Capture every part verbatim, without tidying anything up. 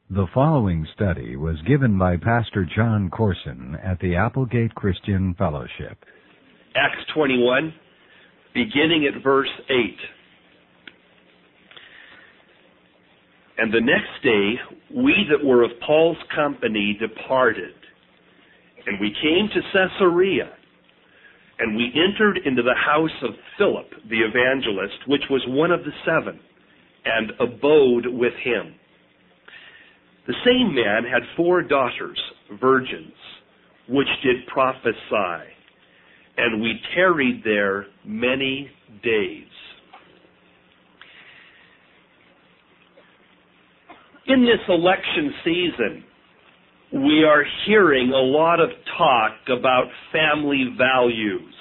The following study was given by Pastor John Corson at the Applegate Christian Fellowship. Acts twenty-one, beginning at verse eight. And the next day, we that were of Paul's company departed, and we came to Caesarea, and we entered into the house of Philip the evangelist, which was one of the seven, and abode with him. The same man had four daughters, virgins, which did prophesy, and we tarried there many days. In this election season, we are hearing a lot of talk about family values.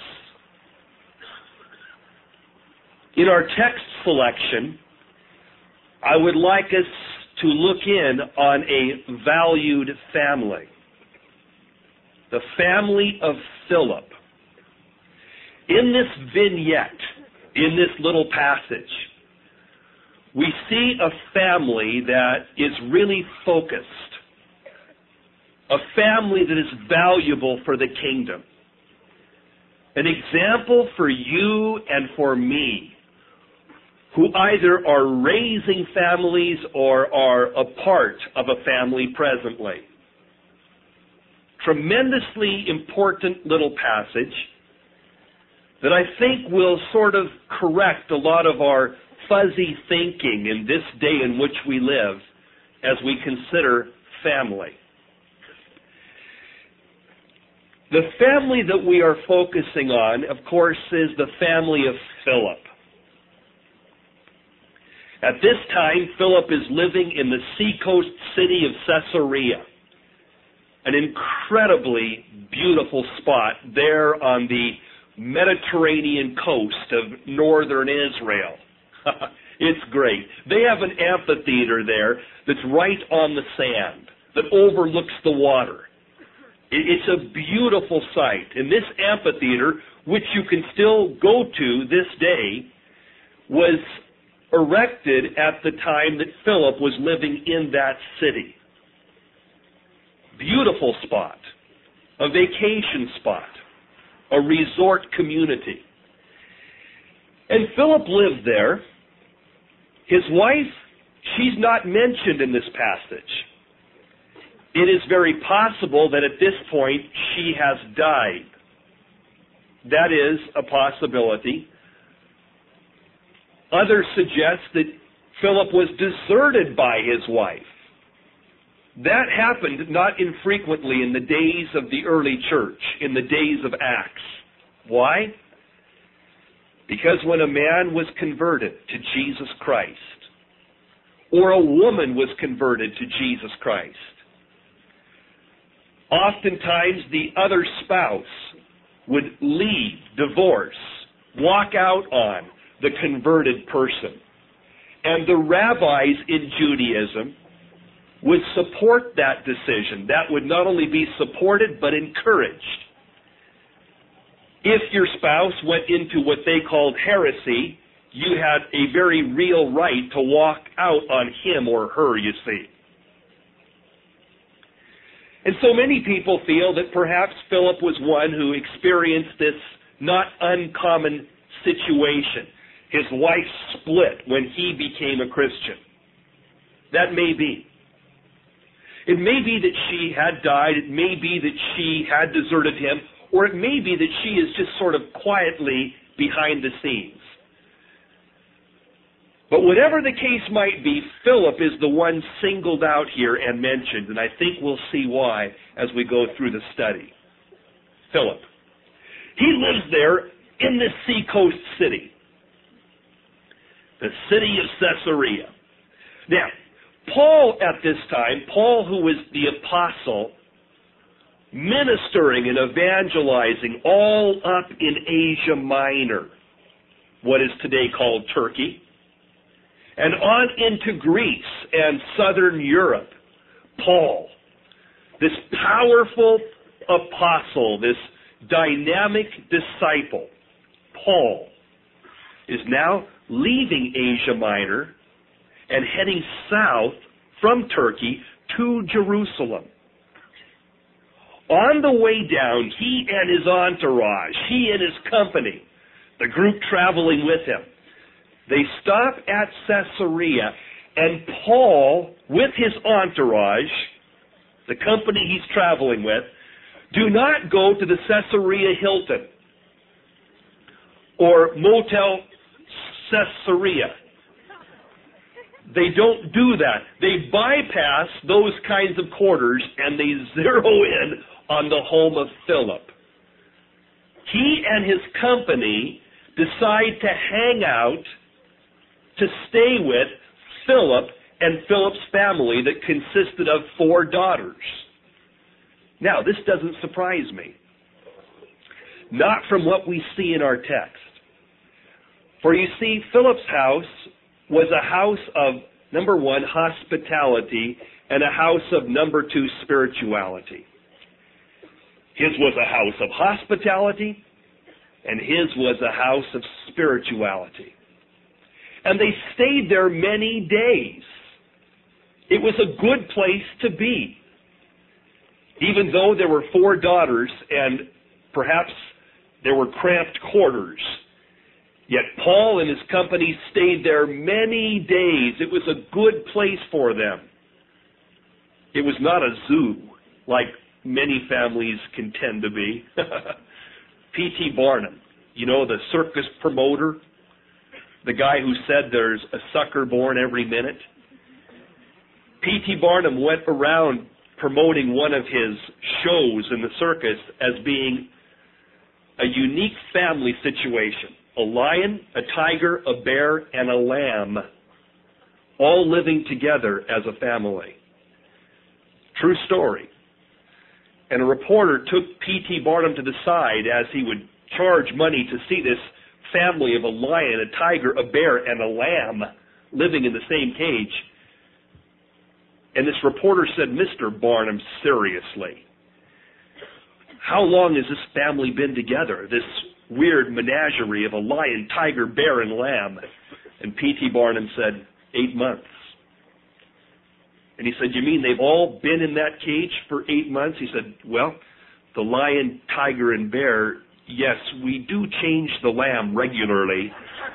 In our text selection, I would like us to look in on a valued family. The family of Philip. In this vignette, in this little passage, we see a family that is really focused. A family that is valuable for the kingdom. An example for you and for me, who either are raising families or are a part of a family presently. Tremendously important little passage that I think will sort of correct a lot of our fuzzy thinking in this day in which we live as we consider family. The family that we are focusing on, of course, is the family of Philip. At this time, Philip is living in the seacoast city of Caesarea, an incredibly beautiful spot there on the Mediterranean coast of northern Israel. It's great. They have an amphitheater there that's right on the sand, that overlooks the water. It's a beautiful sight. And this amphitheater, which you can still go to this day, was erected at the time that Philip was living in that city. Beautiful spot, a vacation spot, a resort community. And Philip lived there. His wife, she's not mentioned in this passage. It is very possible that at this point she has died. That is a possibility. Others suggest that Philip was deserted by his wife. That happened not infrequently in the days of the early church, in the days of Acts. Why? Because when a man was converted to Jesus Christ, or a woman was converted to Jesus Christ, oftentimes the other spouse would leave, divorce, walk out on the converted person. And the rabbis in Judaism would support that decision. That would not only be supported, but encouraged. If your spouse went into what they called heresy, you had a very real right to walk out on him or her, you see. And so many people feel that perhaps Philip was one who experienced this not uncommon situation. His wife split when he became a Christian. That may be. It may be that she had died. It may be that she had deserted him. Or it may be that she is just sort of quietly behind the scenes. But whatever the case might be, Philip is the one singled out here and mentioned. And I think we'll see why as we go through the study. Philip. He lives there in this seacoast city. The city of Caesarea. Now, Paul at this time, Paul who was the apostle, ministering and evangelizing all up in Asia Minor, what is today called Turkey, and on into Greece and southern Europe, Paul, this powerful apostle, this dynamic disciple, Paul, is now leaving Asia Minor and heading south from Turkey to Jerusalem. On the way down, he and his entourage, he and his company, the group traveling with him, they stop at Caesarea, and Paul, with his entourage, the company he's traveling with, do not go to the Caesarea Hilton or Motel Caesarea. They don't do that. They bypass those kinds of quarters and they zero in on the home of Philip. He and his company decide to hang out, to stay with Philip and Philip's family that consisted of four daughters. Now, this doesn't surprise me. Not from what we see in our text. For you see, Philip's house was a house of, number one, hospitality, and a house of, number two, spirituality. His was a house of hospitality, and his was a house of spirituality. And they stayed there many days. It was a good place to be. Even though there were four daughters and perhaps there were cramped quarters, yet Paul and his company stayed there many days. It was a good place for them. It was not a zoo like many families can tend to be. P T Barnum, you know, the circus promoter, the guy who said there's a sucker born every minute. P T Barnum went around promoting one of his shows in the circus as being a unique family situation. A lion, a tiger, a bear, and a lamb, all living together as a family. True story. And a reporter took P T Barnum to the side as he would charge money to see this family of a lion, a tiger, a bear, and a lamb living in the same cage. And this reporter said, Mister Barnum, seriously, how long has this family been together, this weird menagerie of a lion, tiger, bear, and lamb? And P T Barnum said, eight months. And he said, you mean they've all been in that cage for eight months? He said, well, the lion, tiger, and bear, yes, we do change the lamb regularly.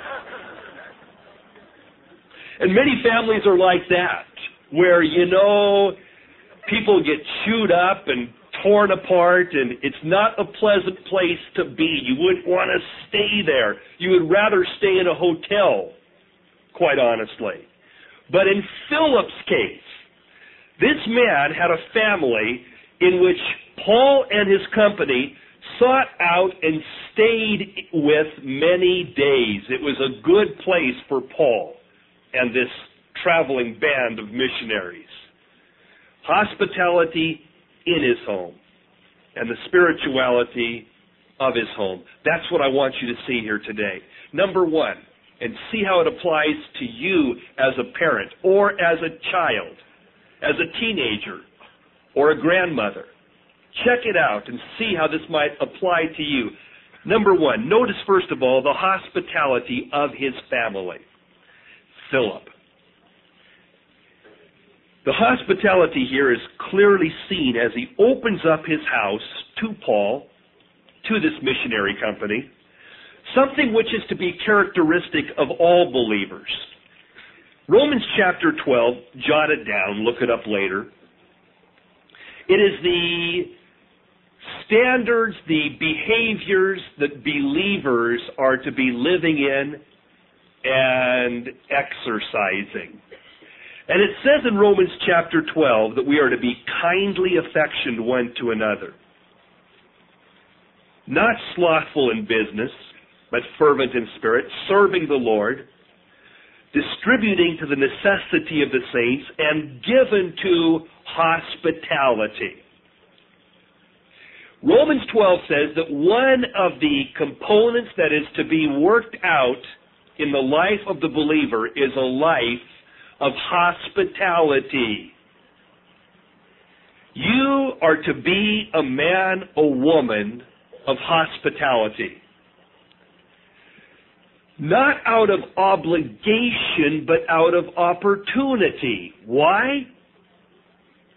And many families are like that, where, you know, people get chewed up and torn apart, and it's not a pleasant place to be. You wouldn't want to stay there. You would rather stay in a hotel, quite honestly. But in Philip's case, this man had a family in which Paul and his company sought out and stayed with many days. It was a good place for Paul and this traveling band of missionaries. Hospitality in his home and the spirituality of his home. That's what I want you to see here today. Number one, and see how it applies to you as a parent or as a child, as a teenager or a grandmother. Check it out and see how this might apply to you. Number one, notice first of all the hospitality of his family. Philip. The hospitality here is clearly seen as he opens up his house to Paul, to this missionary company, something which is to be characteristic of all believers. Romans chapter twelve, jot it down, look it up later. It is the standards, the behaviors that believers are to be living in and exercising. And it says in Romans chapter twelve that we are to be kindly affectioned one to another. Not slothful in business, but fervent in spirit, serving the Lord, distributing to the necessity of the saints, and given to hospitality. Romans twelve says that one of the components that is to be worked out in the life of the believer is a life of hospitality. You are to be a man, a woman of hospitality. Not out of obligation, but out of opportunity. Why?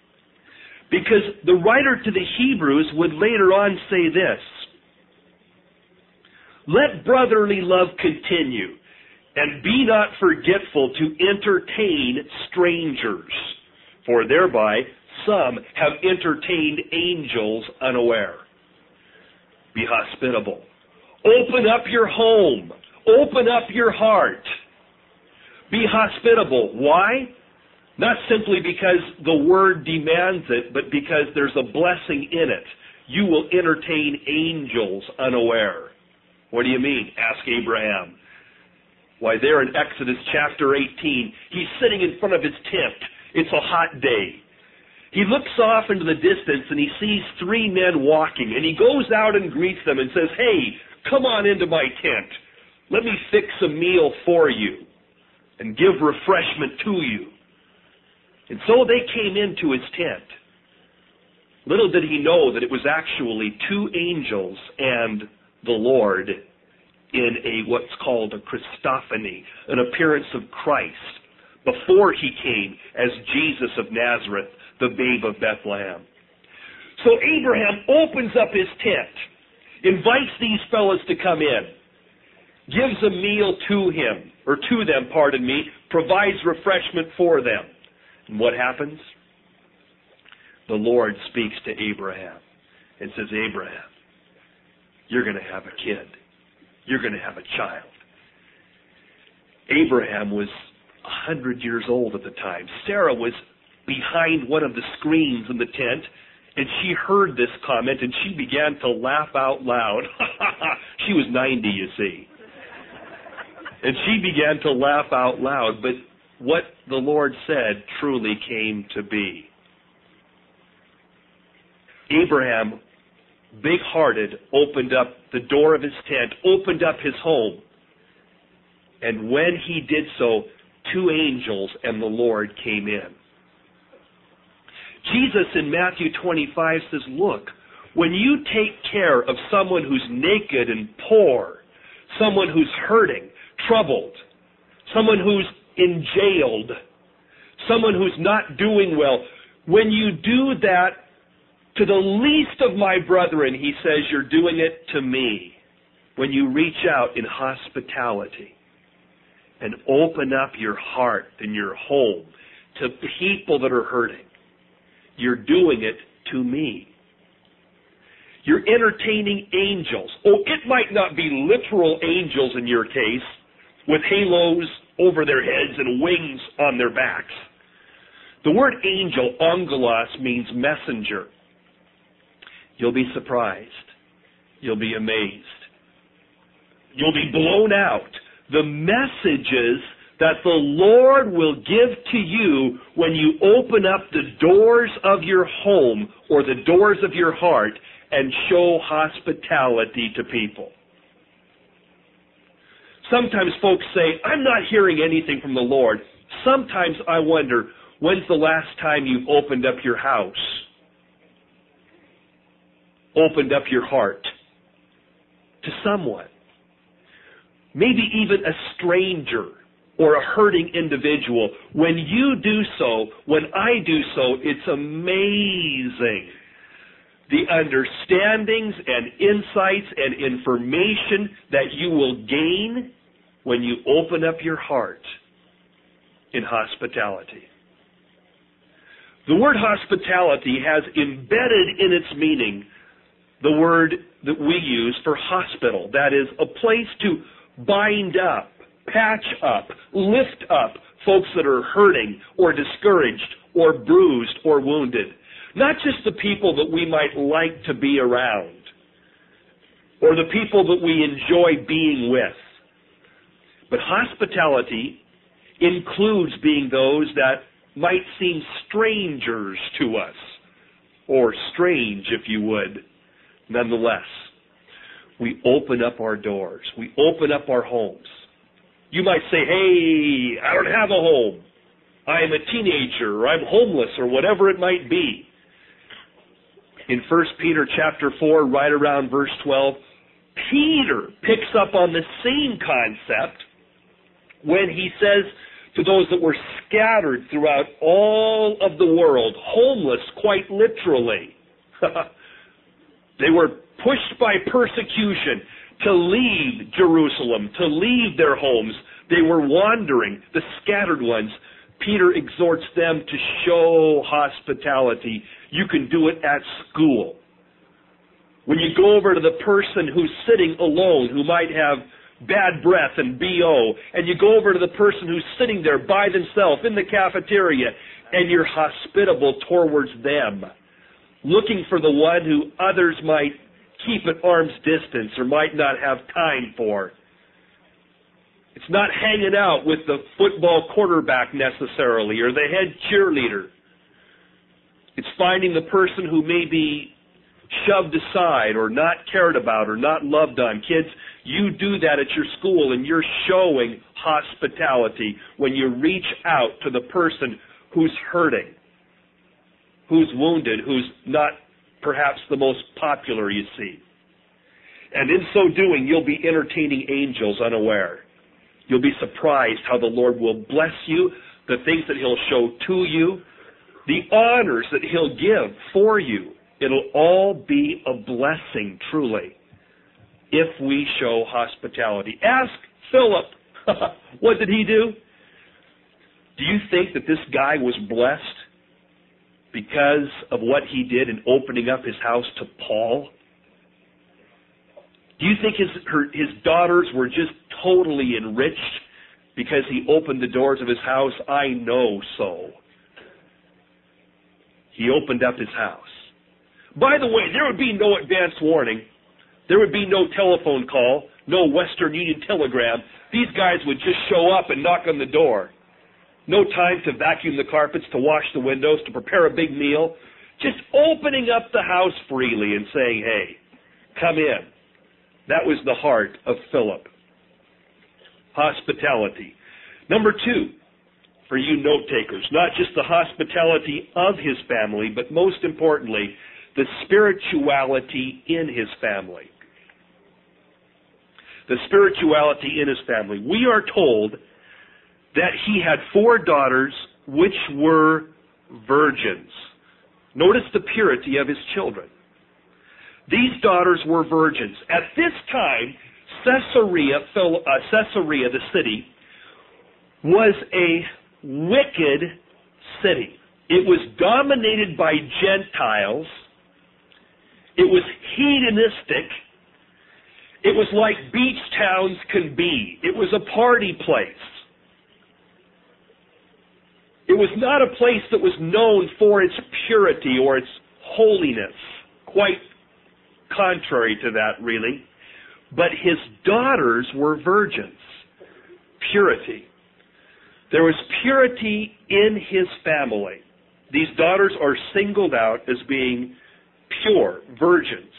Because the writer to the Hebrews would later on say this, "Let brotherly love continue, and be not forgetful to entertain strangers, for thereby some have entertained angels unaware." Be hospitable. Open up your home. Open up your heart. Be hospitable. Why? Not simply because the Word demands it, but because there's a blessing in it. You will entertain angels unaware. What do you mean? Ask Abraham. Why, there in Exodus chapter eighteen, he's sitting in front of his tent. It's a hot day. He looks off into the distance and he sees three men walking, and he goes out and greets them and says, "Hey, come on into my tent. Let me fix a meal for you and give refreshment to you." And so they came into his tent. Little did he know that it was actually two angels and the Lord in a what's called a Christophany, an appearance of Christ before he came as Jesus of Nazareth, the babe of Bethlehem. So Abraham opens up his tent, invites these fellows to come in, gives a meal to him, or to them, pardon me, provides refreshment for them. And what happens? The Lord speaks to Abraham and says, "Abraham, you're going to have a kid. You're going to have a child." Abraham was a hundred years old at the time. Sarah was behind one of the screens in the tent, and she heard this comment, and she began to laugh out loud. She was ninety, you see. And she began to laugh out loud, but what the Lord said truly came to be. Abraham, big-hearted, opened up the door of his tent, opened up his home, and when he did so, two angels and the Lord came in. Jesus in Matthew twenty-five says, "Look, when you take care of someone who's naked and poor, someone who's hurting, troubled, someone who's enjailed, someone who's not doing well, when you do that to the least of my brethren," he says, "you're doing it to me." When you reach out in hospitality and open up your heart and your home to people that are hurting, you're doing it to me. You're entertaining angels. Oh, it might not be literal angels in your case, with halos over their heads and wings on their backs. The word angel, angelos, means messenger. You'll be surprised. You'll be amazed. You'll be blown out. The messages that the Lord will give to you when you open up the doors of your home or the doors of your heart and show hospitality to people. Sometimes folks say, "I'm not hearing anything from the Lord." Sometimes I wonder, when's the last time you've opened up your house? Opened up your heart to someone? Maybe even a stranger or a hurting individual. When you do so, when I do so, it's amazing the understandings and insights and information that you will gain when you open up your heart in hospitality. The word hospitality has embedded in its meaning the word that we use for hospital. That is, a place to bind up, patch up, lift up folks that are hurting or discouraged or bruised or wounded. Not just the people that we might like to be around or the people that we enjoy being with. But hospitality includes being those that might seem strangers to us, or strange, if you would. Nonetheless, we open up our doors. We open up our homes. You might say, "Hey, I don't have a home. I am a teenager, or I'm homeless," or whatever it might be. In First Peter chapter four, right around verse twelve, Peter picks up on the same concept when he says, to those that were scattered throughout all of the world, homeless quite literally. They were pushed by persecution to leave Jerusalem, to leave their homes. They were wandering, the scattered ones. Peter exhorts them to show hospitality. You can do it at school. When you go over to the person who's sitting alone, who might have bad breath and B O, and you go over to the person who's sitting there by themselves in the cafeteria, and you're hospitable towards them, looking for the one who others might keep at arm's distance or might not have time for. It's not hanging out with the football quarterback necessarily or the head cheerleader. It's finding the person who may be shoved aside or not cared about or not loved on. Kids, you do that at your school, and you're showing hospitality when you reach out to the person who's hurting, who's wounded, who's not perhaps the most popular, you see. And in so doing, you'll be entertaining angels unaware. You'll be surprised how the Lord will bless you, the things that He'll show to you, the honors that He'll give for you. It'll all be a blessing, truly, if we show hospitality. Ask Philip, what did he do? Do you think that this guy was blessed because of what he did in opening up his house to Paul? Do you think his her, his daughters were just totally enriched because he opened the doors of his house? I know so. He opened up his house. By the way, there would be no advance warning. There would be no telephone call, no Western Union telegram. These guys would just show up and knock on the door. No time to vacuum the carpets, to wash the windows, to prepare a big meal. Just opening up the house freely and saying, hey, come in. That was the heart of Philip. Hospitality. Number two, for you note takers, not just the hospitality of his family, but most importantly, the spirituality in his family. The spirituality in his family. We are told that he had four daughters which were virgins. Notice the purity of his children. These daughters were virgins. At this time, Caesarea, Caesarea, the city, was a wicked city. It was dominated by Gentiles. It was hedonistic. It was like beach towns can be. It was a party place. It was not a place that was known for its purity or its holiness. Quite contrary to that, really. But his daughters were virgins. Purity. There was purity in his family. These daughters are singled out as being pure, virgins.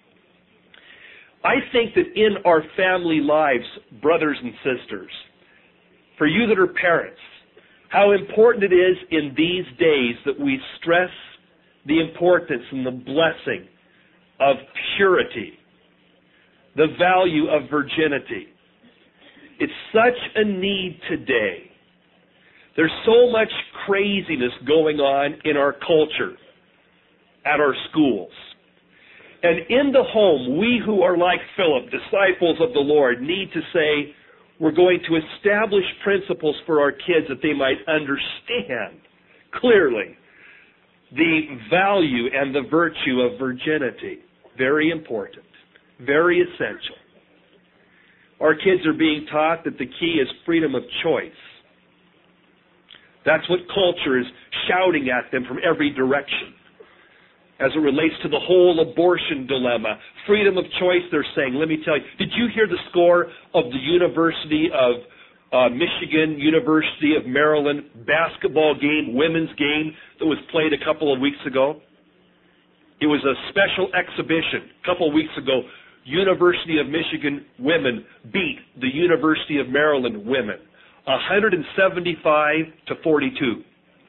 I think that in our family lives, brothers and sisters, for you that are parents, how important it is in these days that we stress the importance and the blessing of purity, the value of virginity. It's such a need today. There's so much craziness going on in our culture, at our schools. And in the home, we who are like Philip, disciples of the Lord, need to say, we're going to establish principles for our kids that they might understand clearly the value and the virtue of virginity. Very important. Very essential. Our kids are being taught that the key is freedom of choice. That's what culture is shouting at them from every direction. As it relates to the whole abortion dilemma, freedom of choice, they're saying, let me tell you, did you hear the score of the University of uh, Michigan, University of Maryland basketball game, women's game that was played a couple of weeks ago? It was a special exhibition a couple of weeks ago. University of Michigan women beat the University of Maryland women, one seventy-five to forty-two.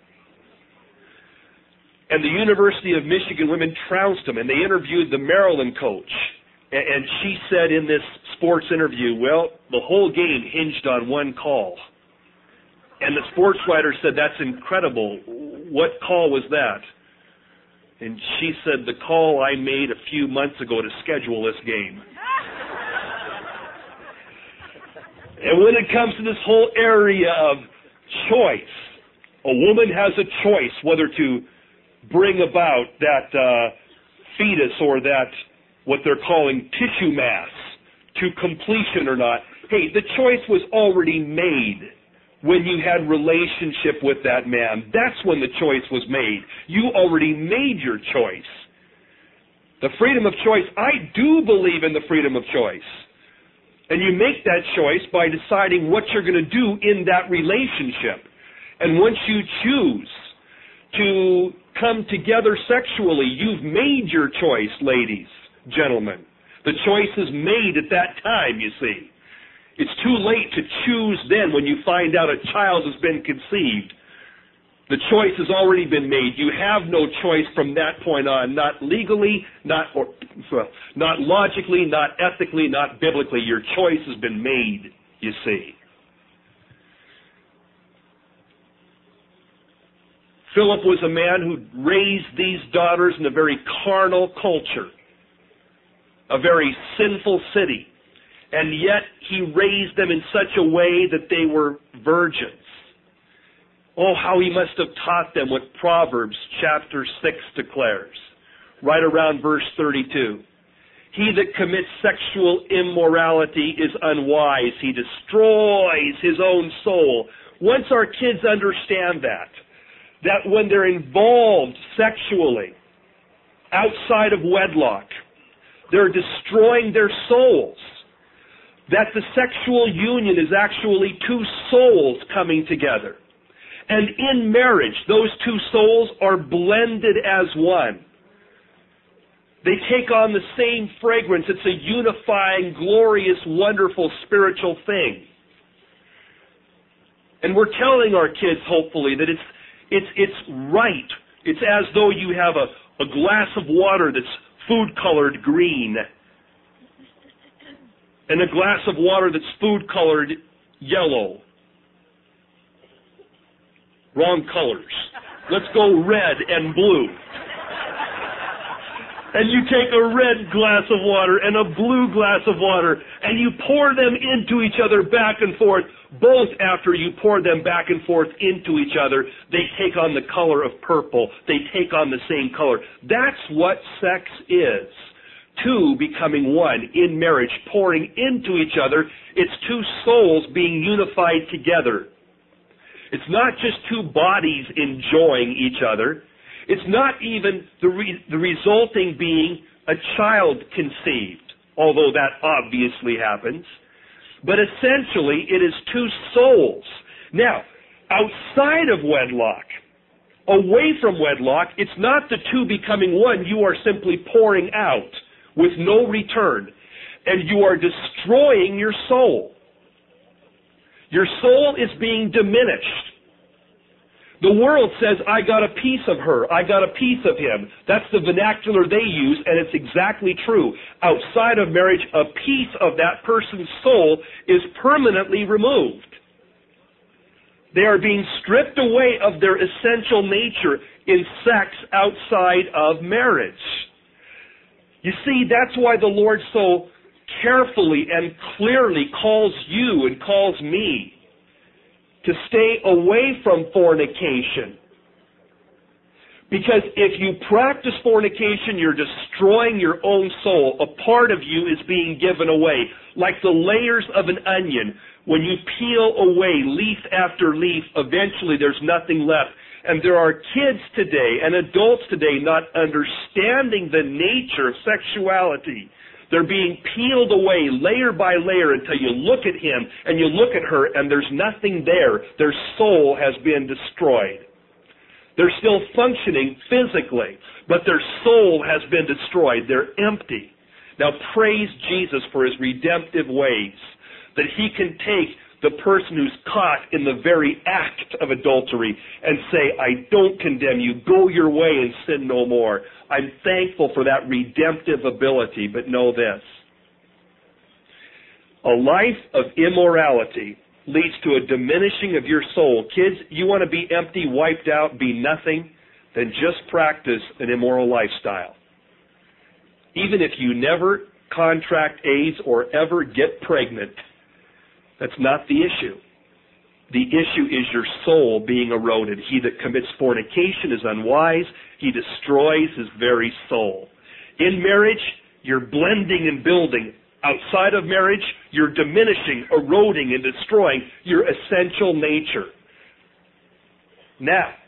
And the University of Michigan women trounced them, and they interviewed the Maryland coach. And she said in this sports interview, well, the whole game hinged on one call. And the sports writer said, "That's incredible. What call was that?" And she said, "The call I made a few months ago to schedule this game." And when it comes to this whole area of choice, a woman has a choice whether to bring about that uh, fetus or that, what they're calling tissue mass, to completion or not. Hey, the choice was already made when you had relationship with that man. That's when the choice was made. You already made your choice. The freedom of choice, I do believe in the freedom of choice. And you make that choice by deciding what you're going to do in that relationship. And once you choose to come together sexually, you've made your choice, ladies, gentlemen. The choice is made at that time, you see. It's too late to choose then when you find out a child has been conceived. The choice has already been made. You have no choice from that point on, not legally, not or, well, not logically, not ethically, not biblically. Your choice has been made, you see. Philip was a man who raised these daughters in a very carnal culture, a very sinful city, and yet he raised them in such a way that they were virgins. Oh, how he must have taught them what Proverbs chapter six declares, right around verse thirty-two. He that commits sexual immorality is unwise. He destroys his own soul. Once our kids understand that, that when they're involved sexually outside of wedlock, they're destroying their souls. That the sexual union is actually two souls coming together. And in marriage, those two souls are blended as one. They take on the same fragrance. It's a unifying, glorious, wonderful spiritual thing. And we're telling our kids, hopefully, that it's it's it's right. It's as though you have a, a glass of water that's food-colored green and a glass of water that's food-colored yellow. Wrong colors. Let's go red and blue. And you take a red glass of water and a blue glass of water and you pour them into each other back and forth. Both after you pour them back and forth into each other, they take on the color of purple. They take on the same color. That's what sex is. Two becoming one in marriage, pouring into each other. It's two souls being unified together. It's not just two bodies enjoying each other. It's not even the, re- the resulting being a child conceived, although that obviously happens. But essentially, it is two souls. Now, outside of wedlock, away from wedlock, it's not the two becoming one. You are simply pouring out with no return. And you are destroying your soul. Your soul is being diminished. The world says, I got a piece of her, I got a piece of him. That's the vernacular they use, and it's exactly true. Outside of marriage, a piece of that person's soul is permanently removed. They are being stripped away of their essential nature in sex outside of marriage. You see, that's why the Lord so carefully and clearly calls you and calls me to stay away from fornication. Because if you practice fornication, you're destroying your own soul. A part of you is being given away. Like the layers of an onion. When you peel away leaf after leaf, eventually there's nothing left. And there are kids today and adults today not understanding the nature of sexuality. They're being peeled away layer by layer until you look at him and you look at her and there's nothing there. Their soul has been destroyed. They're still functioning physically, but their soul has been destroyed. They're empty. Now praise Jesus for his redemptive ways, that he can take the person who's caught in the very act of adultery and say, I don't condemn you. Go your way and sin no more. I'm thankful for that redemptive ability, but know this. A life of immorality leads to a diminishing of your soul. Kids, you want to be empty, wiped out, be nothing, then just practice an immoral lifestyle. Even if you never contract AIDS or ever get pregnant, that's not the issue. The issue is your soul being eroded. He that commits fornication is unwise. He destroys his very soul. In marriage, you're blending and building. Outside of marriage, you're diminishing, eroding, and destroying your essential nature. Now,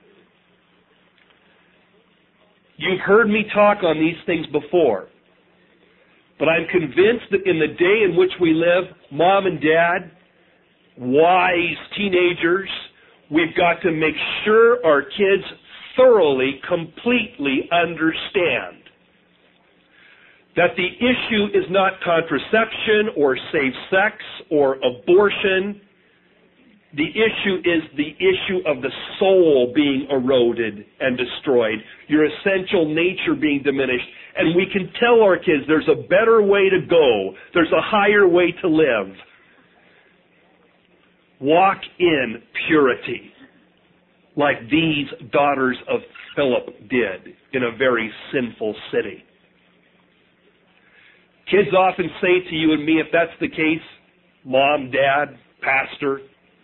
you've heard me talk on these things before, but I'm convinced that in the day in which we live, Mom and Dad, wise teenagers, we've got to make sure our kids thoroughly, completely understand that the issue is not contraception or safe sex or abortion. The issue is the issue of the soul being eroded and destroyed, your essential nature being diminished. And we can tell our kids there's a better way to go. There's a higher way to live. Walk in purity, like these daughters of Philip did in a very sinful city. Kids often say to you and me, if that's the case, Mom, Dad, Pastor,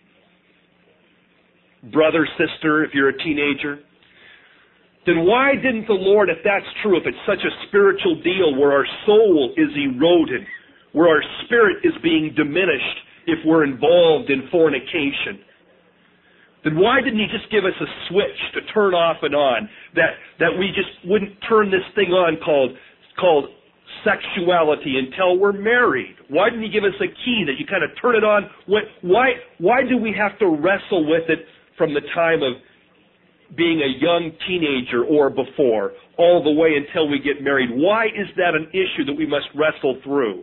brother, sister, if you're a teenager, then why didn't the Lord, if that's true, if it's such a spiritual deal where our soul is eroded, where our spirit is being diminished if we're involved in fornication, then why didn't He just give us a switch to turn off and on, that, that we just wouldn't turn this thing on called, called sexuality until we're married? Why didn't He give us a key that you kind of turn it on? Why, why do we have to wrestle with it from the time of being a young teenager or before, all the way until we get married? Why is that an issue that we must wrestle through?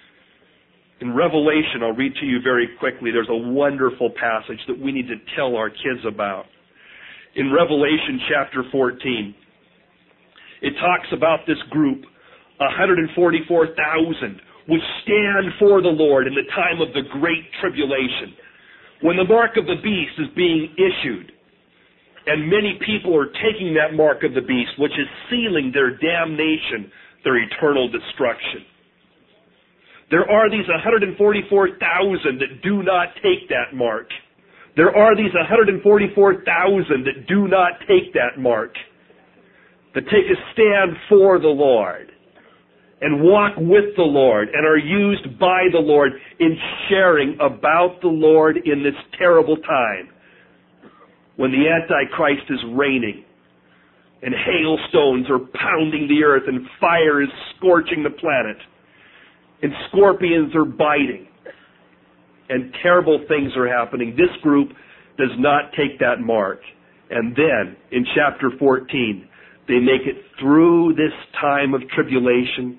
In Revelation, I'll read to you very quickly, there's a wonderful passage that we need to tell our kids about. In Revelation chapter fourteen, it talks about this group, one hundred forty-four thousand, which stand for the Lord in the time of the great tribulation, when the mark of the beast is being issued. And many people are taking that mark of the beast, which is sealing their damnation, their eternal destruction. There are these one hundred forty-four thousand that do not take that mark. There are these one hundred forty-four thousand that do not take that mark, that take a stand for the Lord and walk with the Lord and are used by the Lord in sharing about the Lord in this terrible time when the Antichrist is reigning and hailstones are pounding the earth and fire is scorching the planet and scorpions are biting and terrible things are happening. This group does not take that mark. And then in chapter fourteen, they make it through this time of tribulation,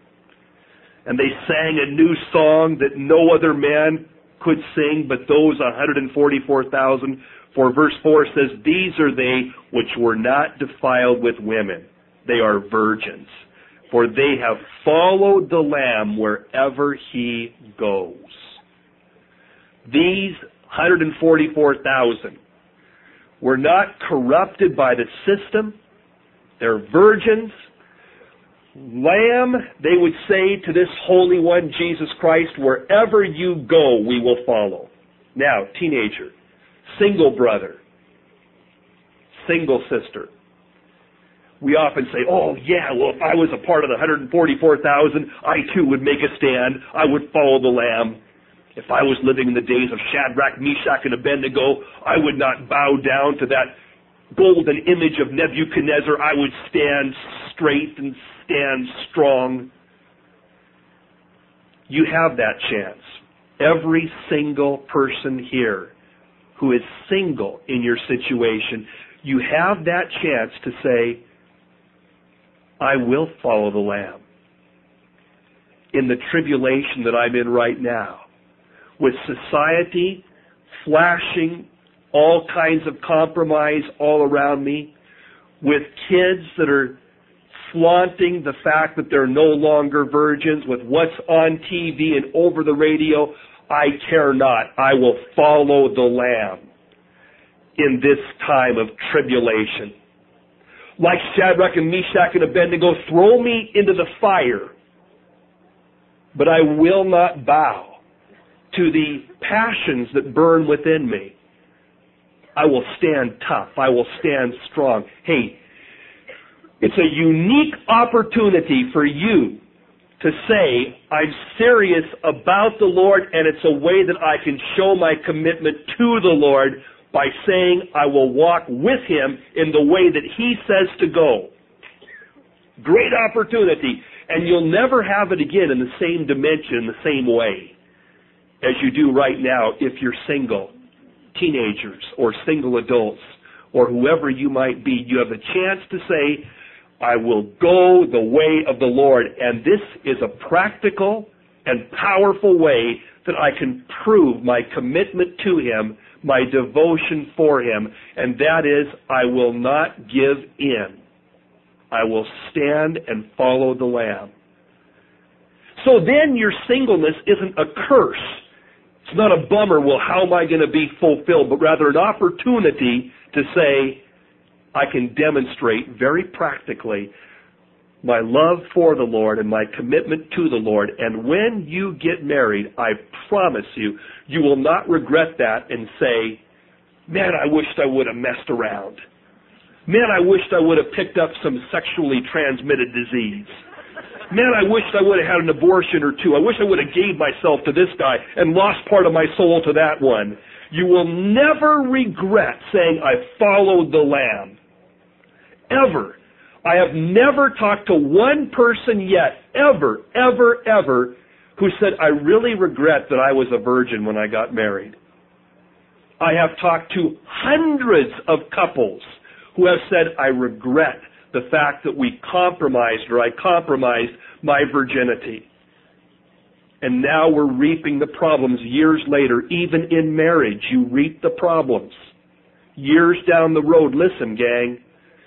and they sang a new song that no other man could sing but those one hundred forty-four thousand. For verse four says, these are they which were not defiled with women. They are virgins, for they have followed the Lamb wherever He goes. These one hundred forty-four thousand were not corrupted by the system. They're virgins. Lamb, they would say to this Holy One, Jesus Christ, wherever you go, we will follow. Now, teenager, single brother, single sister. We often say, oh yeah, well if I was a part of the one hundred forty-four thousand, I too would make a stand. I would follow the Lamb. If I was living in the days of Shadrach, Meshach, and Abednego, I would not bow down to that golden image of Nebuchadnezzar. I would stand straight and stand strong. You have that chance. Every single person here who is single in your situation, you have that chance to say, I will follow the Lamb. In the tribulation that I'm in right now, with society flashing all kinds of compromise all around me, with kids that are flaunting the fact that they're no longer virgins, with what's on T V and over the radio, I care not. I will follow the Lamb in this time of tribulation. Like Shadrach and Meshach and Abednego, throw me into the fire, but I will not bow to the passions that burn within me. I will stand tough. I will stand strong. Hey, it's a unique opportunity for you to say, I'm serious about the Lord, and it's a way that I can show my commitment to the Lord by saying I will walk with Him in the way that He says to go. Great opportunity. And you'll never have it again in the same dimension, the same way as you do right now if you're single, teenagers, or single adults, or whoever you might be. You have a chance to say, I will go the way of the Lord. And this is a practical and powerful way that I can prove my commitment to Him, my devotion for Him, and that is, I will not give in. I will stand and follow the Lamb. So then your singleness isn't a curse. It's not a bummer, well, how am I going to be fulfilled? But rather an opportunity to say, I can demonstrate very practically my love for the Lord and my commitment to the Lord. And when you get married, I promise you, you will not regret that and say, man, I wished I would have messed around. Man, I wished I would have picked up some sexually transmitted disease. Man, I wished I would have had an abortion or two. I wish I would have gave myself to this guy and lost part of my soul to that one. You will never regret saying, I followed the Lamb. Ever. I have never talked to one person yet, ever, ever, ever, who said, I really regret that I was a virgin when I got married. I have talked to hundreds of couples who have said, I regret the fact that we compromised or I compromised my virginity. And now we're reaping the problems years later. Even in marriage, you reap the problems. Years down the road, listen, gang.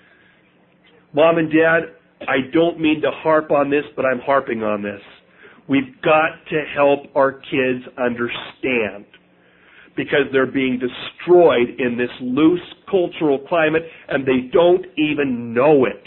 Mom and Dad, I don't mean to harp on this, but I'm harping on this. We've got to help our kids understand, because they're being destroyed in this loose cultural climate and they don't even know it.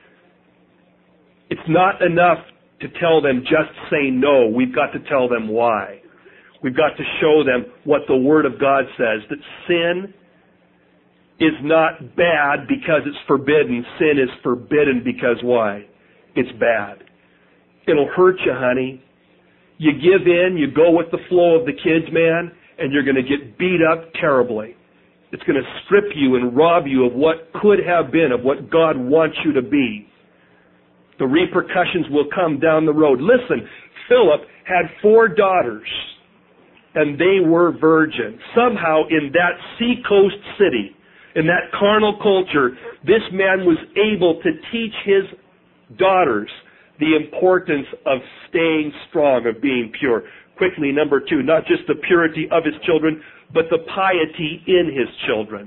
It's not enough to tell them just say no. We've got to tell them why. We've got to show them what the Word of God says, that sin is not bad because it's forbidden. Sin is forbidden because why? It's bad. It'll hurt you, honey. You give in, you go with the flow of the kids, man, and you're going to get beat up terribly. It's going to strip you and rob you of what could have been, of what God wants you to be. The repercussions will come down the road. Listen, Philip had four daughters, and they were virgins. Somehow in that seacoast city, in that carnal culture, this man was able to teach his daughters the importance of staying strong, of being pure. Quickly, number two, not just the purity of his children, but the piety in his children.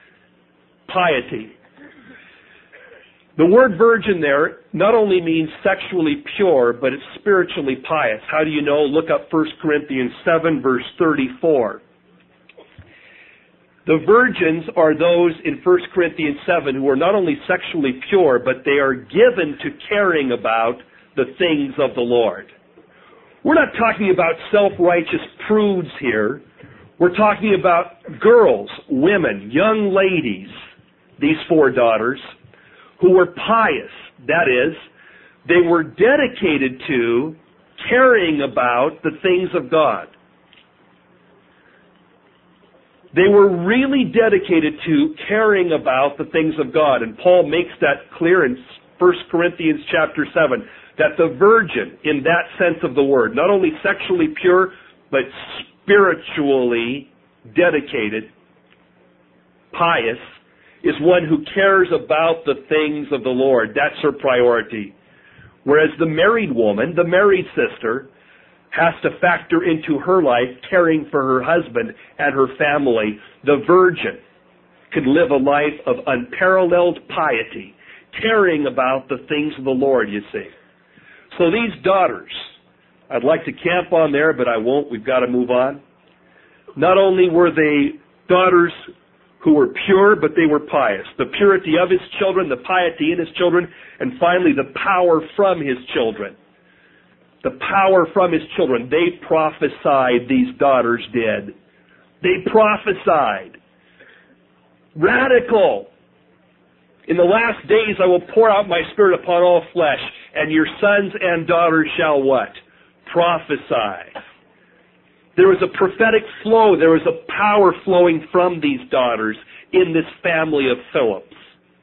Piety. The word virgin there not only means sexually pure, but it's spiritually pious. How do you know? Look up First Corinthians seven, verse thirty-four. The virgins are those in First Corinthians seven who are not only sexually pure, but they are given to caring about the things of the Lord. We're not talking about self-righteous prudes here. We're talking about girls, women, young ladies, these four daughters, who were pious. That is, they were dedicated to caring about the things of God. They were really dedicated to caring about the things of God. And Paul makes that clear in First Corinthians chapter seven, that the virgin, in that sense of the word, not only sexually pure, but spiritually dedicated, pious, is one who cares about the things of the Lord. That's her priority. Whereas the married woman, the married sister, has to factor into her life caring for her husband and her family. The virgin can live a life of unparalleled piety, caring about the things of the Lord, you see. So these daughters I'd like to camp on there, but I won't. We've got to move on. Not only were they daughters who were pure, but they were pious. The purity of his children, the piety in his children, and finally the power from his children. The power from his children. They prophesied, these daughters did. They prophesied. Radical. In the last days I will pour out my Spirit upon all flesh, and your sons and daughters shall what? Prophesy. There was a prophetic flow. There was a power flowing from these daughters in this family of Philip's.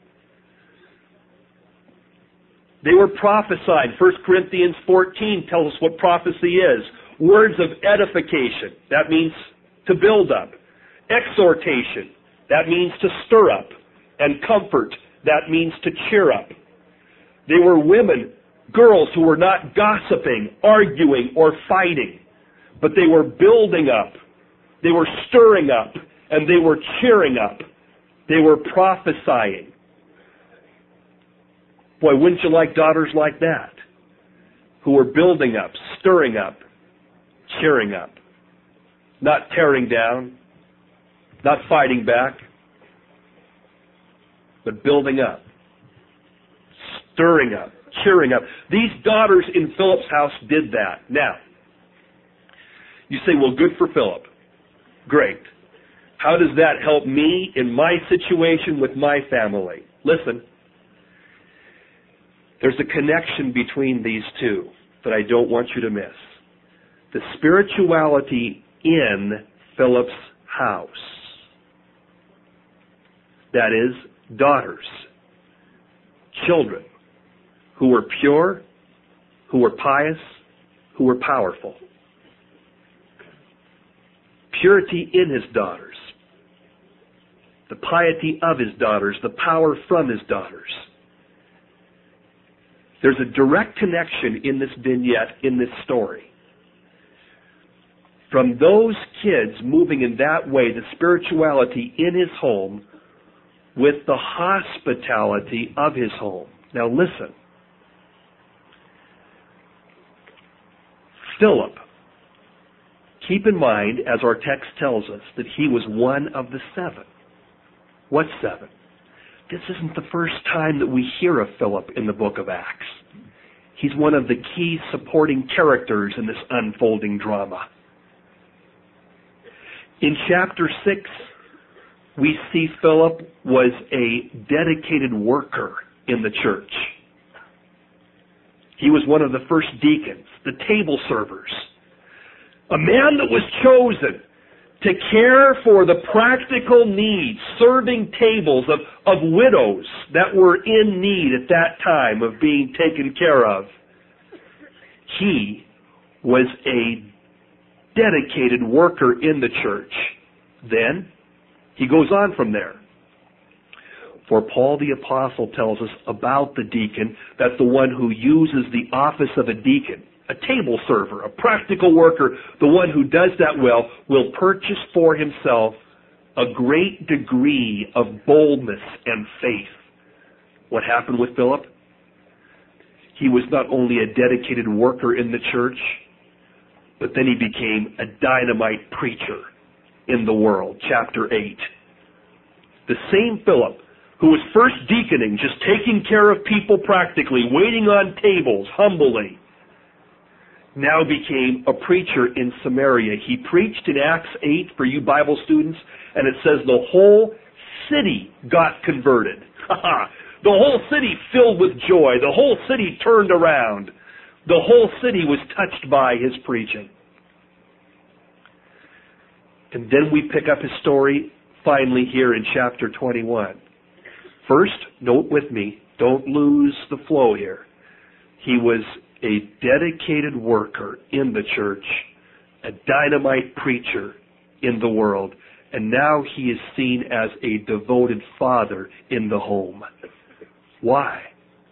They were prophesied. First Corinthians fourteen tells us what prophecy is. Words of edification. That means to build up. Exhortation. That means to stir up. And comfort. That means to cheer up. They were women, girls who were not gossiping, arguing, or fighting, but they were building up. They were stirring up. And they were cheering up. They were prophesying. Boy, wouldn't you like daughters like that? Who were building up, stirring up, cheering up. Not tearing down, not fighting back, but building up, stirring up, cheering up. These daughters in Philip's house did that. Now, you say, well, good for Philip. Great. How does that help me in my situation with my family? Listen, there's a connection between these two that I don't want you to miss. The spirituality in Philip's house. That is, daughters, children, who were pure, who were pious, who were powerful. Purity in his daughters. The piety of his daughters, the power from his daughters. There's a direct connection in this vignette, in this story. From those kids moving in that way, the spirituality in his home, with the hospitality of his home. Now listen. Philip, keep in mind, as our text tells us, that he was one of the seven. What seven? This isn't the first time that we hear of Philip in the book of Acts. He's one of the key supporting characters in this unfolding drama. In chapter six, we see Philip was a dedicated worker in the church. He was one of the first deacons, the table servers. A man that was chosen to care for the practical needs, serving tables of, of widows that were in need at that time of being taken care of. He was a dedicated worker in the church. Then, he goes on from there. For Paul the Apostle tells us about the deacon, that the one who uses the office of a deacon, a table server, a practical worker, the one who does that well, will purchase for himself a great degree of boldness and faith. What happened with Philip? He was not only a dedicated worker in the church, but then he became a dynamite preacher in the world. Chapter eight. The same Philip, who was first deaconing, just taking care of people practically, waiting on tables humbly, now became a preacher in Samaria. He preached in Acts eight for you Bible students, and it says the whole city got converted. The whole city filled with joy. The whole city turned around. The whole city was touched by his preaching. And then we pick up his story finally here in chapter twenty-one. First, note with me, don't lose the flow here. He was a dedicated worker in the church, a dynamite preacher in the world, and now he is seen as a devoted father in the home. Why?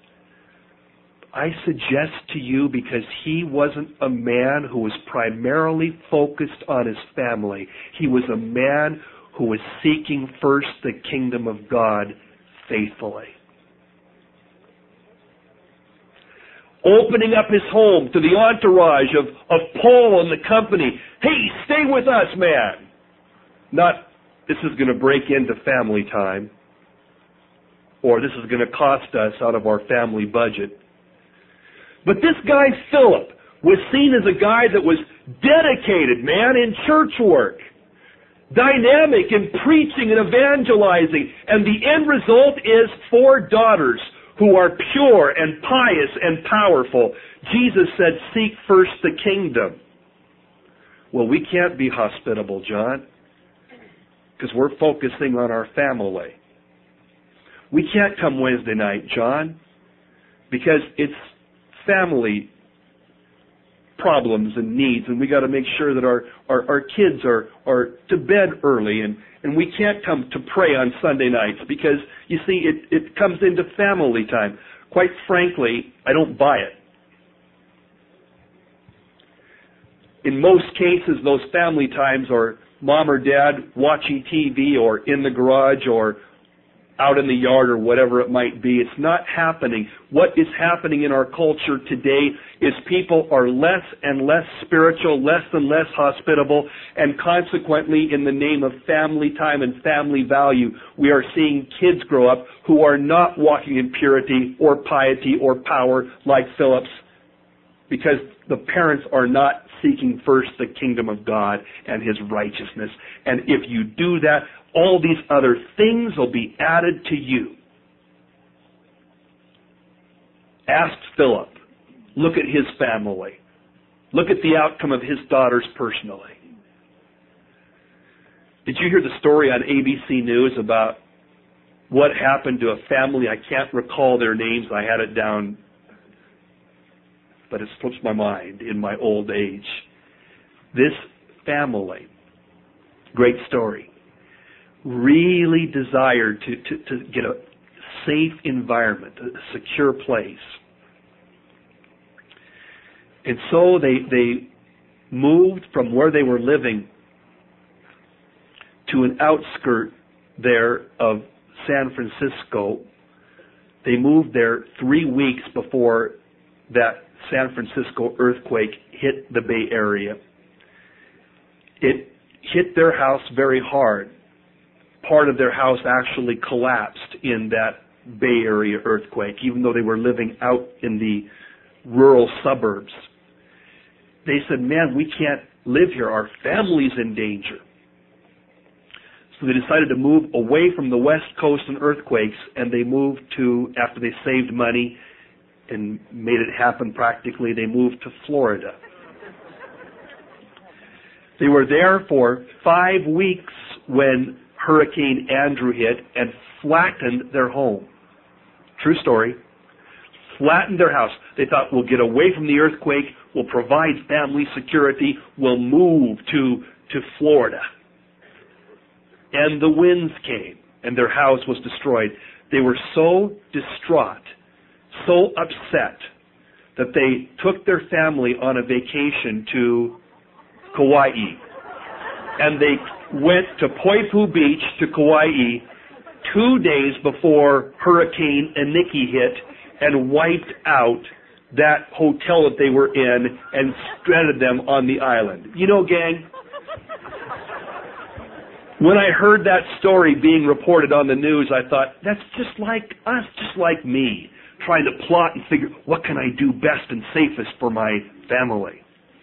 I suggest to you because he wasn't a man who was primarily focused on his family. He was a man who was seeking first the kingdom of God faithfully. opening up his home to the entourage of, of Paul and the company. Hey, stay with us, man. Not, this is going to break into family time, or this is going to cost us out of our family budget. But this guy, Philip, was seen as a guy that was dedicated, man, in church work, dynamic in preaching and evangelizing, and the end result is four daughters who are pure and pious and powerful. Jesus said, seek first the kingdom. Well, we can't be hospitable, John, because we're focusing on our family. We can't come Wednesday night, John, because it's family problems and needs, and we got to make sure that our, our, our kids are, are to bed early, and, and we can't come to pray on Sunday nights because, you see, it, it comes into family time. Quite frankly, I don't buy it. In most cases, those family times are mom or dad watching T V or in the garage or out in the yard or whatever it might be. It's not happening. What is happening in our culture today is people are less and less spiritual, less and less hospitable, and consequently, in the name of family time and family value, we are seeing kids grow up who are not walking in purity or piety or power like Philip's, because the parents are not seeking first the kingdom of God and His righteousness. And if you do that, all these other things will be added to you. Ask Philip. Look at his family. Look at the outcome of his daughters personally. Did you hear the story on A B C News about what happened to a family? I can't recall their names. I had it down, but it slips my mind in my old age. This family, great story, really desired to, to, to get a safe environment, a secure place. And so they, they moved from where they were living to an outskirt there of San Francisco. They moved there three weeks before that San Francisco earthquake hit the Bay Area. It hit their house very hard. Part of their house actually collapsed in that Bay Area earthquake, even though they were living out in the rural suburbs. They said, man, we can't live here. Our family's in danger. So they decided to move away from the West Coast and earthquakes, and they moved to, after they saved money and made it happen practically, they moved to Florida. They were there for five weeks when Hurricane Andrew hit and flattened their home. True story. Flattened their house. They thought, we'll get away from the earthquake, we'll provide family security, we'll move to, to Florida. And the winds came, and their house was destroyed. They were so distraught, so upset, that they took their family on a vacation to Kauai. And they went to Poipu Beach to Kauai two days before Hurricane Iniki hit and wiped out that hotel that they were in and stranded them on the island. You know, gang, when I heard that story being reported on the news, I thought, that's just like us, just like me, trying to plot and figure, what can I do best and safest for my family?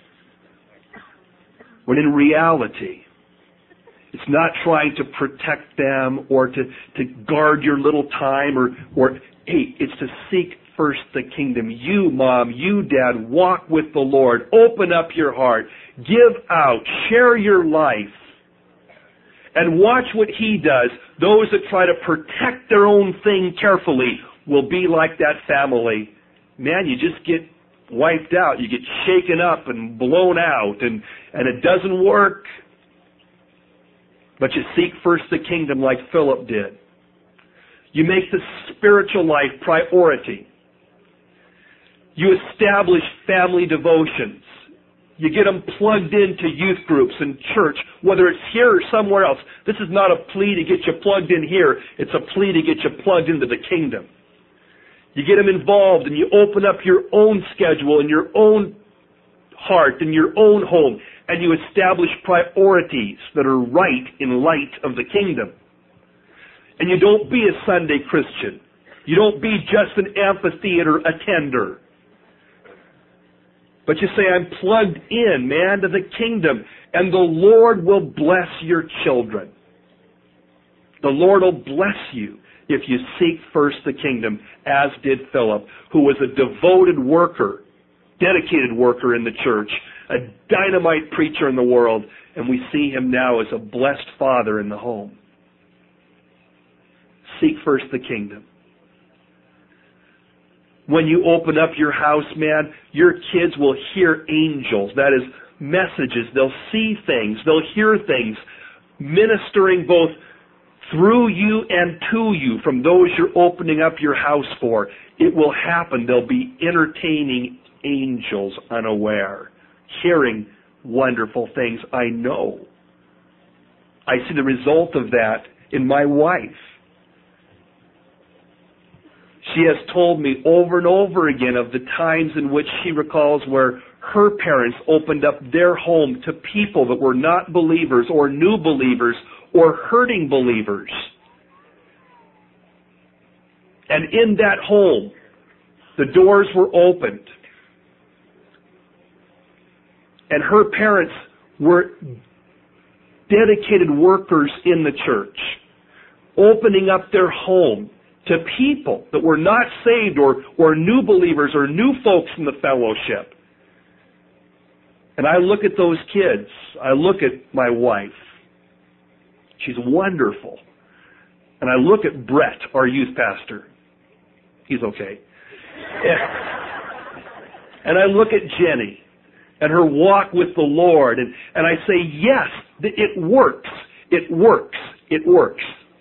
When in reality, it's not trying to protect them or to, to guard your little time or, or, hey, it's to seek first the kingdom. You, mom, you, dad, walk with the Lord. Open up your heart. Give out. Share your life. And watch what He does. Those that try to protect their own thing carefully will be like that family. Man, you just get wiped out. You get shaken up and blown out, and, and it doesn't work. But you seek first the kingdom like Philip did. You make the spiritual life priority. You establish family devotions. You get them plugged into youth groups and church, whether it's here or somewhere else. This is not a plea to get you plugged in here. It's a plea to get you plugged into the kingdom. You get them involved and you open up your own schedule and your own heart and your own home, and you establish priorities that are right in light of the kingdom. And you don't be a Sunday Christian. You don't be just an amphitheater attender. But you say, I'm plugged in, man, to the kingdom, and the Lord will bless your children. The Lord will bless you if you seek first the kingdom, as did Philip, who was a devoted worker, dedicated worker in the church, a dynamite preacher in the world, and we see him now as a blessed father in the home. Seek first the kingdom. When you open up your house, man, your kids will hear angels. That is, messages. They'll see things. They'll hear things ministering both through you and to you from those you're opening up your house for. It will happen. They'll be entertaining angels unaware, hearing wonderful things. I know. I see the result of that in my wife. She has told me over and over again of the times in which she recalls where her parents opened up their home to people that were not believers or new believers or hurting believers. And in that home, the doors were opened. And her parents were dedicated workers in the church, opening up their home to people that were not saved or, or new believers or new folks in the fellowship. And I look at those kids. I look at my wife. She's wonderful. And I look at Brett, our youth pastor. He's okay. And I look at Jenny and her walk with the Lord. And, and I say, yes, it works. It works. It works.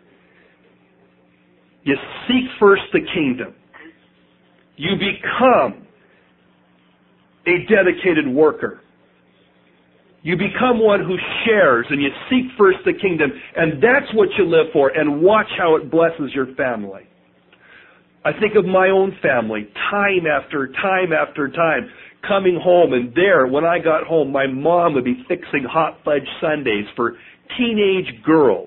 You seek first the kingdom. You become a dedicated worker. You become one who shares, and you seek first the kingdom, and that's what you live for, and watch how it blesses your family. I think of my own family, time after time after time, coming home, and there, when I got home, my mom would be fixing hot fudge sundaes for teenage girls.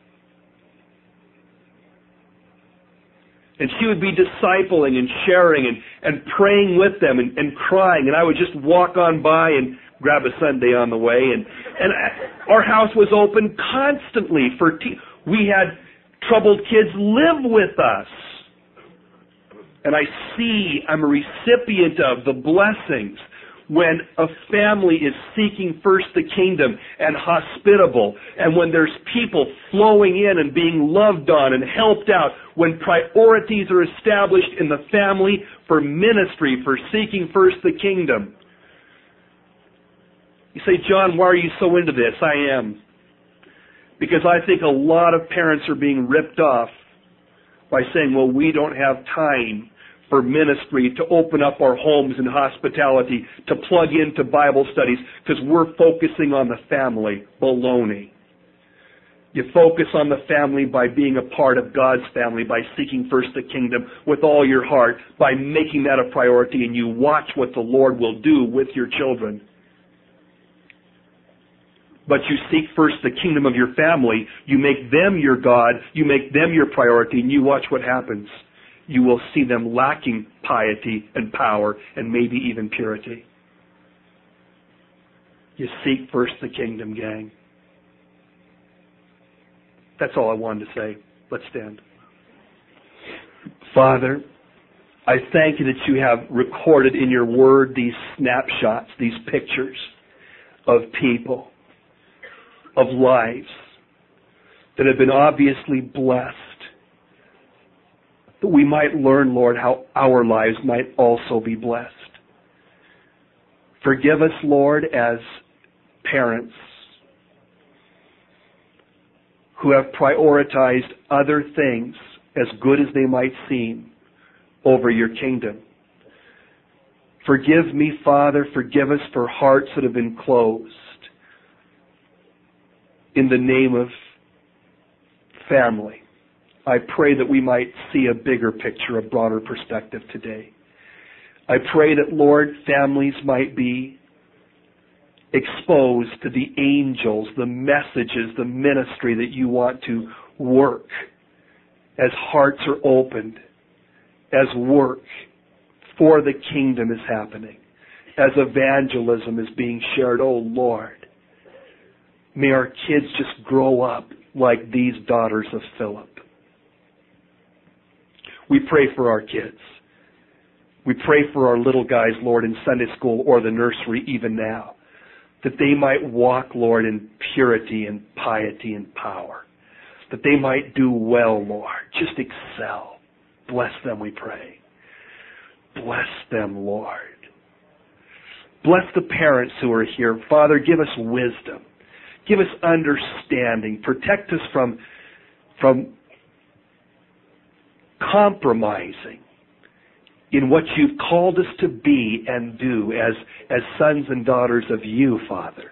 And she would be discipling and sharing and, and praying with them and, and crying. And I would just walk on by and grab a sundae on the way. And, and our house was open constantly for te- we had troubled kids live with us. And I see I'm a recipient of the blessings when a family is seeking first the kingdom and hospitable, and when there's people flowing in and being loved on and helped out, when priorities are established in the family for ministry, for seeking first the kingdom. You say, John, why are you so into this? I am. Because I think a lot of parents are being ripped off by saying, well, we don't have time for ministry, to open up our homes and hospitality, to plug into Bible studies, because we're focusing on the family. Baloney. You focus on the family by being a part of God's family, by seeking first the kingdom with all your heart, by making that a priority, and you watch what the Lord will do with your children. But you seek first the kingdom of your family, you make them your God, you make them your priority, and you watch what happens. You will see them lacking piety and power and maybe even purity. You seek first the kingdom, gang. That's all I wanted to say. Let's stand. Father, I thank you that you have recorded in your word these snapshots, these pictures of people, of lives that have been obviously blessed, that we might learn, Lord, how our lives might also be blessed. Forgive us, Lord, as parents who have prioritized other things, as good as they might seem, over your kingdom. Forgive me, Father, forgive us for hearts that have been closed in the name of family. I pray that we might see a bigger picture, a broader perspective today. I pray that, Lord, families might be exposed to the angels, the messages, the ministry that you want to work as hearts are opened, as work for the kingdom is happening, as evangelism is being shared. Oh, Lord, may our kids just grow up like these daughters of Philip. We pray for our kids. We pray for our little guys, Lord, in Sunday school or the nursery even now, that they might walk, Lord, in purity and piety and power, that they might do well, Lord, just excel. Bless them, we pray. Bless them, Lord. Bless the parents who are here. Father, give us wisdom. Give us understanding. Protect us from, from compromising in what you've called us to be and do as, as sons and daughters of you, Father.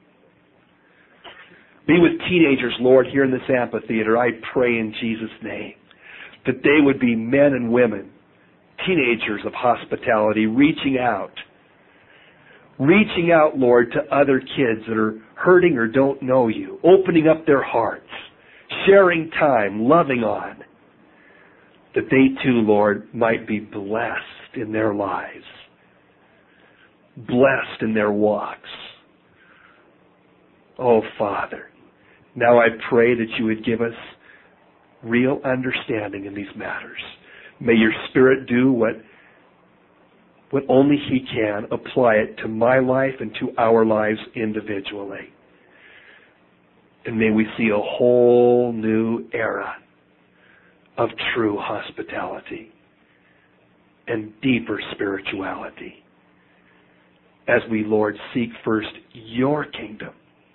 Be with teenagers, Lord, here in this amphitheater. I pray in Jesus' name that they would be men and women, teenagers of hospitality, reaching out. Reaching out, Lord, to other kids that are hurting or don't know you. Opening up their hearts. Sharing time, loving on. That they too, Lord, might be blessed in their lives. Blessed in their walks. Oh, Father, now I pray that you would give us real understanding in these matters. May your Spirit do what, what only He can, apply it to my life and to our lives individually. And may we see a whole new era of true hospitality and deeper spirituality as we, Lord, seek first your kingdom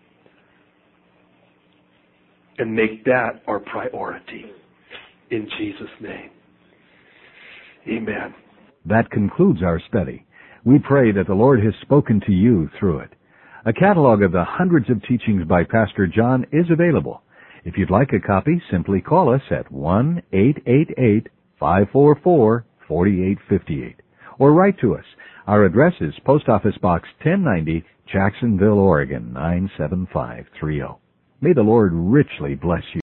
and make that our priority. In Jesus' name. Amen. That concludes our study. We pray that the Lord has spoken to you through it. A catalog of the hundreds of teachings by Pastor John is available. If you'd like a copy, simply call us at one eight eight eight, five four four, four eight five eight or write to us. Our address is Post Office Box ten ninety, Jacksonville, Oregon, nine seven five three zero. May the Lord richly bless you.